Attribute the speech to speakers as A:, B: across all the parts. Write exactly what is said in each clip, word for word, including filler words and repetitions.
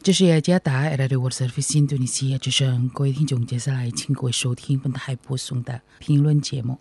A: 这是雅加达 Radio World Service 印度尼西亚之声，各位听众，接下来请各位收听本台播送的评论节目。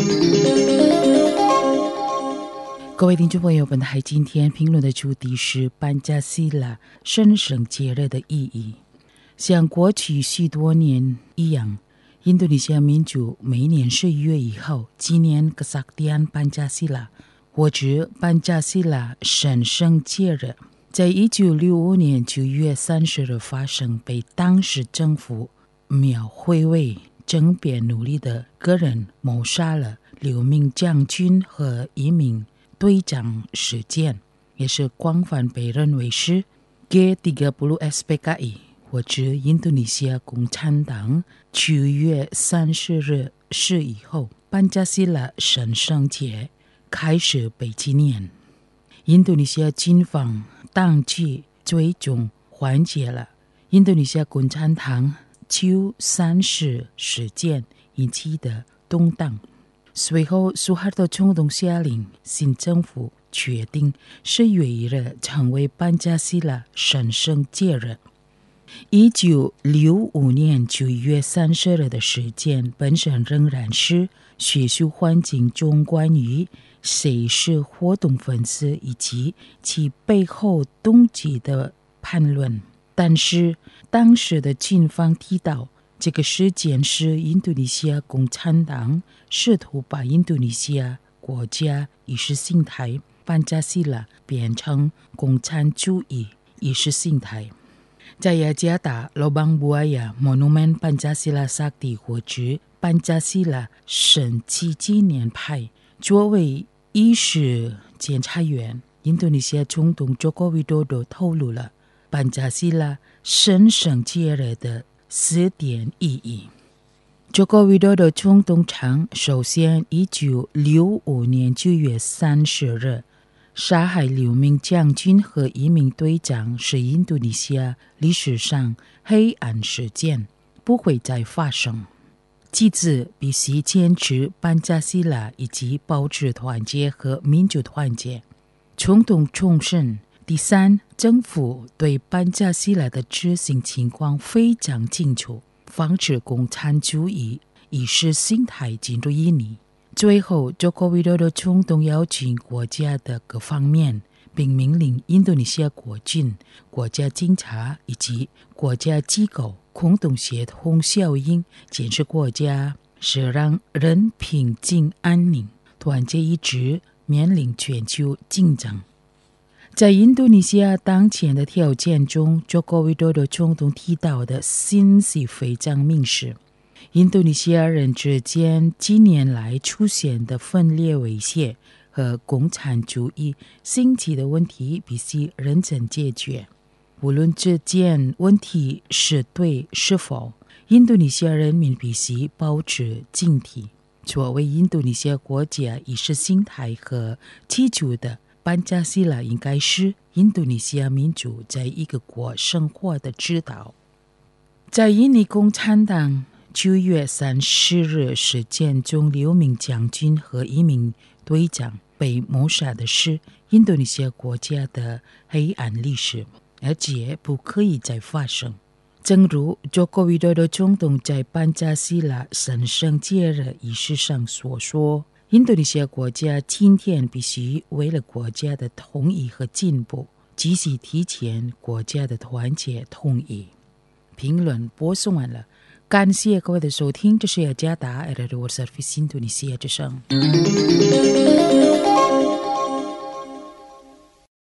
A: 各位听众朋友，本台今天评论的主题是班加西拉神圣节日的意义。像过去许多年一样，印度尼西亚民族每年十一月一号纪念Kesaktian班加西拉，或者班加西拉神圣节日。在一九六五年九月三十日发生，被当时政府描绘为政变努力的个人谋杀了六名将军和一名队长事件，也是广泛被认为是 G tiga puluh S P K I 或者印度尼西亚共产党九月三十日事以后，班加西拉神圣节开始被纪念。印度尼西亚军方当即最终缓解了印度尼西亚共产党九三十事件引起的动荡。随后苏哈托冲动下令，新政府决定十月一日成为班加西拉神圣节日。一九六五年九月三十日的事件本身仍然是学术环境中关于谁是活动分子以及其背后动机的判论，但是当时的警方提到，这个事件是印度尼西亚共产党试图把印度尼西亚国家意识形态班加西拉变成共产主义意识形态。在雅加达 Lubang Buaya Monumen Pancasila Sakti 或者班加西拉神奇纪念派，作为医师检察员，印度尼西亚总统 Joko Widodo 透露了班加西拉神圣节日的四点意义。Joko Widodo 总统称，首先一九六五年九月三十日杀害六名将军和一名队长是印度尼西亚历史上黑暗事件，不会再发生。其次，必须坚持班加西拉以及保持团结和民主团结。总统重申，第三，政府对班加西拉的执行情况非常清楚，防止共产主义意识形态进入印尼。最后 Joko Widodo 总统邀请国家的各方面，并命令印度尼西亚国军、国家警察以及国家机构共同协同效应，建设国家，是让人平静安宁，团结一致，面临全球竞争。在印度尼西亚当前的条件中， Joko Widodo 总统提到的信息非常明示。印度尼西亚人之间近年来出现的分裂威胁和共产主义兴起的问题必须认真解决。无论这件问题是对是否，印度尼西亚人民必须保持警惕。作为印度尼西亚国家意识形态和基础的班加西拉，应该是印度尼西亚民族在一个国生活的指导。在印尼共产党九月三十日事件中，六名将军和一名队长被谋杀的是印度尼西亚国家的黑暗历史，而且不可以再发生。正如 Joko Widodo 总统在班加西拉神圣节日仪式上所说，印度尼西亚国家今天必须为了国家的统一和进步，继续提前国家的团结统一。评论播送完了，感谢各位的收听，这是雅加达 Radio World Service 印度尼西亚之声。